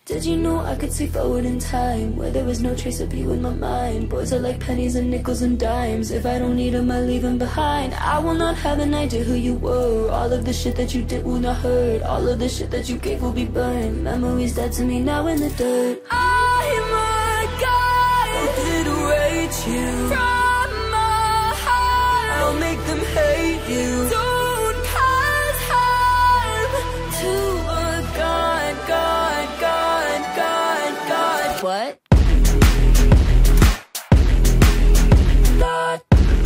Did you know I could see forward in time, where there was no trace of you in my mind? Boys are like pennies and nickels and dimes. If I don't need them, I leave them behind. I will not have an idea who you were. All of the shit that you did will not hurt. All of the shit that you gave will be burned. Memories dead to me now in the dirt. I'm a guy who did rate you from my heart. I'll make them hate you. Don't cause harm to a god, god, god, god, god. What? God.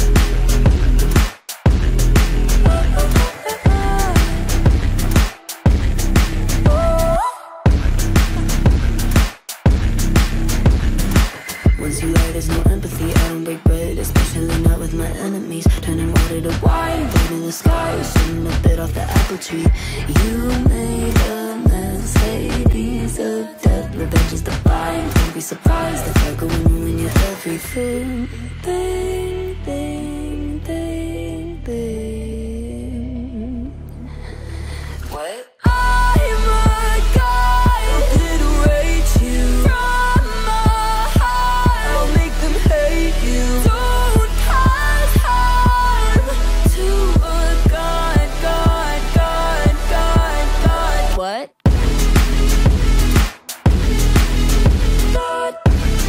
Once you lie, there's no empathy. I don't break bread, especially not with my enemies. Turning water to wine, blood in the sky. Shouldn't have bit off the apple tree. You made a mess, Hades of death. Revenge is divine. Don't be surprised if I go and ruin your everything. Bang, bang, bang, bang. What? I'm a guy who did rate you from my heart. I'll make them hate you. Don't cause harm to a god, god, god, god, god. What? God.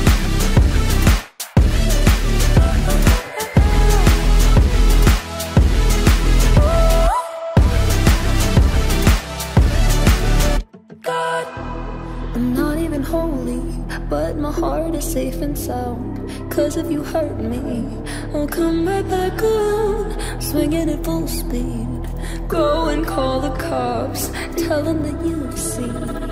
God. I'm not even holy, but my heart is safe and sound. Cause if you hurt me, I'll come right back around. Swinging at full speed. Go and call the cops. Tell them that you've seen